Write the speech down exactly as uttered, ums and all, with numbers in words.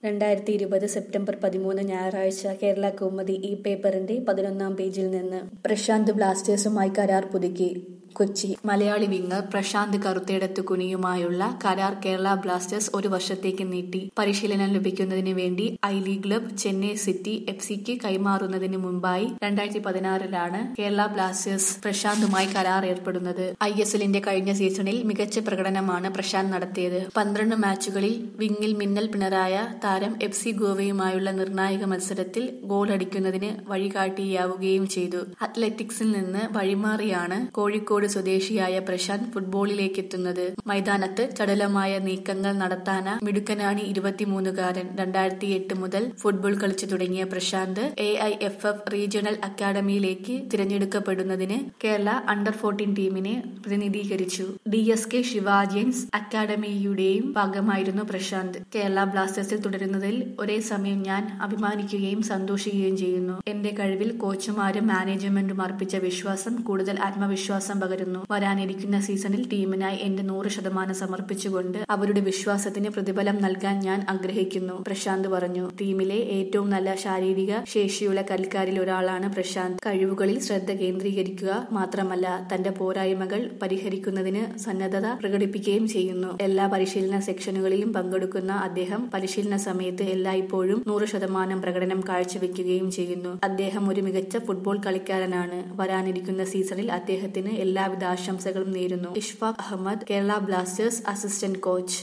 രണ്ടായിരത്തി ഇരുപത് സെപ്റ്റംബർ പതിമൂന്ന് ഞായറാഴ്ച കേരള കൗമുദി ഈ പേപ്പറിന്റെ പതിനൊന്നാം പേജിൽ നിന്ന് പ്രശാന്ത് ബ്ലാസ്റ്റേഴ്സുമായി കരാർ പുതുക്കി. കൊച്ചി മലയാളി വിങ്ങർ പ്രശാന്ത് കറുത്തേടത്ത് കുനിയുമായുള്ള കരാർ കേരള ബ്ലാസ്റ്റേഴ്സ് ഒരു വർഷത്തേക്ക് നീട്ടി. പരിശീലനം ലഭിക്കുന്നതിന് വേണ്ടി I league club Chennai city F സിക്ക് കൈമാറുന്നതിന് മുമ്പായി രണ്ടായിരത്തി പതിനാറിലാണ് കേരള ബ്ലാസ്റ്റേഴ്സ് പ്രശാന്തുമായി കരാർ ഏർപ്പെടുന്നത്. ഐ എസ് എല്ലിന്റെ കഴിഞ്ഞ സീസണിൽ മികച്ച പ്രകടനമാണ് പ്രശാന്ത് നടത്തിയത്. പന്ത്രണ്ട് മാച്ചുകളിൽ വിങ്ങിൽ മിന്നൽ പിണറായ താരം എഫ് സി ഗോവയുമായുള്ള നിർണായക മത്സരത്തിൽ ഗോളടിക്കുന്നതിന് വഴികാട്ടിയാവുകയും ചെയ്തു. അത്ലറ്റിക്സിൽ നിന്ന് വഴിമാറിയാണ് കോഴിക്കോട് സ്വദേശിയായ പ്രശാന്ത് ഫുട്ബോളിലേക്ക് എത്തുന്നത്. മൈതാനത്ത് ചടുലമായ നീക്കങ്ങൾ നടത്താന മിടുക്കനാണ് ഇരുപത്തിമൂന്നുകാരൻ. രണ്ടായിരത്തി എട്ട് മുതൽ ഫുട്ബോൾ കളിച്ചു തുടങ്ങിയ Prashanth A I F F regional അക്കാദമിയിലേക്ക് തിരഞ്ഞെടുക്കപ്പെടുന്നതിന് കേരള അണ്ടർ ഫോർട്ടീൻ ടീമിനെ പ്രതിനിധീകരിച്ചു. ഡി എസ് കെ ശിവാജിയൻസ് അക്കാദമിയുടെയും ഭാഗമായിരുന്നു പ്രശാന്ത്. കേരള ബ്ലാസ്റ്റേഴ്സിൽ തുടരുന്നതിൽ ഒരേ സമയം ഞാൻ അഭിമാനിക്കുകയും സന്തോഷിക്കുകയും ചെയ്യുന്നു. എന്റെ കഴിവിൽ കോച്ചുമാരും മാനേജ്മെന്റും അർപ്പിച്ച വിശ്വാസം കൂടുതൽ ആത്മവിശ്വാസം പകരുന്നു. വരാനിരിക്കുന്ന സീസണിൽ ടീമിനായി എന്റെ നൂറ് ശതമാനം സമർപ്പിച്ചുകൊണ്ട് അവരുടെ വിശ്വാസത്തിന് പ്രതിഫലം നൽകാൻ ഞാൻ ആഗ്രഹിക്കുന്നു, പ്രശാന്ത് പറഞ്ഞു. ടീമിലെ ഏറ്റവും നല്ല ശാരീരിക ശേഷിയുള്ള കളിക്കാരിൽ ഒരാളാണ് പ്രശാന്ത്. കഴിവുകളിൽ ശ്രദ്ധ കേന്ദ്രീകരിക്കുക മാത്രമല്ല തന്റെ പോരായ്മകൾ പരിഹരിക്കുന്നതിന് സന്നദ്ധത പ്രകടിപ്പിക്കുകയും ചെയ്യുന്നു. എല്ലാ പരിശീലന സെക്ഷനുകളിലും പങ്കെടുക്കുന്ന അദ്ദേഹം പരിശീലന സമയത്ത് എല്ലായ്പ്പോഴും നൂറ് ശതമാനം പ്രകടനം കാഴ്ചവെക്കുകയും ചെയ്യുന്നു. അദ്ദേഹം ഒരു മികച്ച ഫുട്ബോൾ കളിക്കാരനാണ്. വരാനിരിക്കുന്ന സീസണിൽ അദ്ദേഹത്തിന് എല്ലാവിധ ആശംസകളും നേരുന്നു. Ishfaq Ahmed, Kerala Blasters assistant coach.